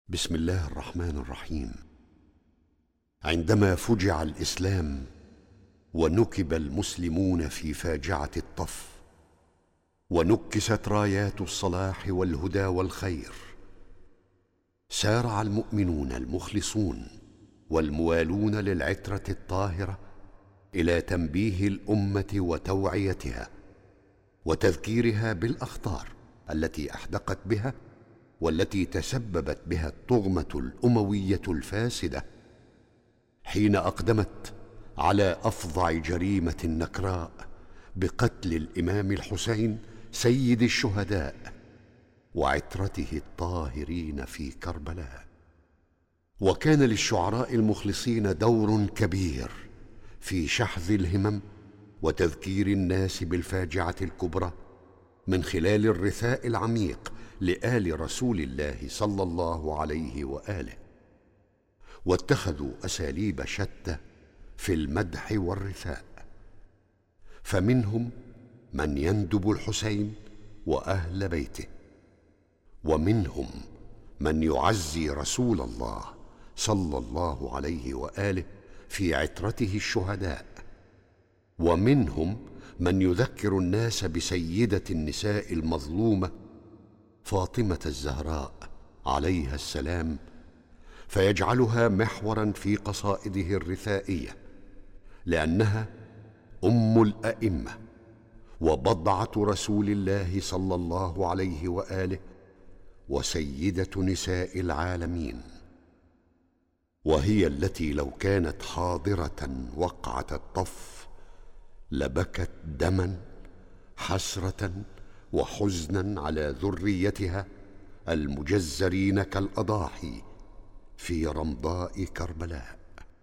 بسم الله الرحمن الرحيم. عندما فجع الإسلام ونكب المسلمون في فاجعة الطف، ونكست رايات الصلاح والهدى والخير، سارع المؤمنون المخلصون والموالون للعترة الطاهرة إلى تنبيه الأمة وتوعيتها وتذكيرها بالأخطار التي أحدقت بها والتي تسببت بها الطغمة الأموية الفاسدة، حين أقدمت على أفظع جريمة نكراء بقتل الإمام الحسين سيد الشهداء وعترته الطاهرين في كربلاء. وكان للشعراء المخلصين دور كبير في شحذ الهمم وتذكير الناس بالفاجعة الكبرى من خلال الرثاء العميق لآل رسول الله صلى الله عليه وآله، واتخذوا أساليب شتى في المدح والرثاء، فمنهم من يندب الحسين وأهل بيته، ومنهم من يعزي رسول الله صلى الله عليه وآله في عترته الشهداء، ومنهم من يذكر الناس بسيدة النساء المظلومة فاطمة الزهراء عليها السلام، فيجعلها محورا في قصائده الرثائية، لأنها أم الأئمة وبضعة رسول الله صلى الله عليه وآله وسيدة نساء العالمين، وهي التي لو كانت حاضرة وقعة الطف لبكت دما حسرة وحزنا على ذريتها المجزرين كالأضاحي في رمضاء كربلاء.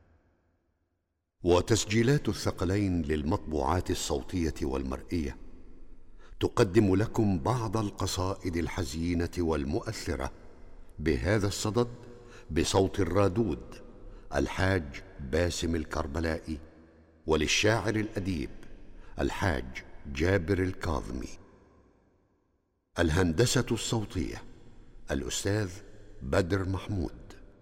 وتسجيلات الثقلين للمطبوعات الصوتية والمرئية تقدم لكم بعض القصائد الحزينة والمؤثرة بهذا الصدد بصوت الرادود الحاج باسم الكربلائي، وللشاعر الأديب الحاج جابر الكاظمي. الهندسة الصوتية الأستاذ بدر محمود.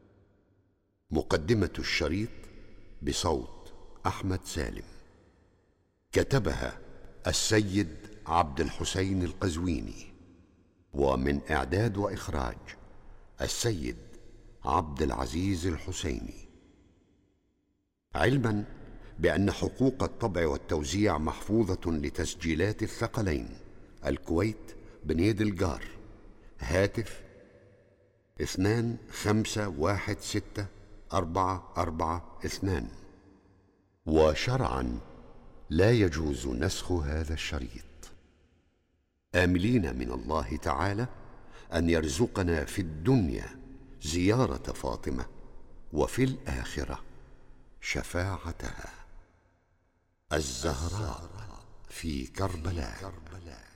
مقدمة الشريط بصوت أحمد سالم، كتبها السيد عبد الحسين القزويني، ومن إعداد وإخراج السيد عبد العزيز الحسيني، علما بأن حقوق الطبع والتوزيع محفوظة لتسجيلات الثقلين الكويت بنيد الجار، هاتف 25164442، وشرعا لا يجوز نسخ هذا الشريط، آملين من الله تعالى أن يرزقنا في الدنيا زيارة فاطمة وفي الآخرة شفاعتها. الزهراء في كربلاء.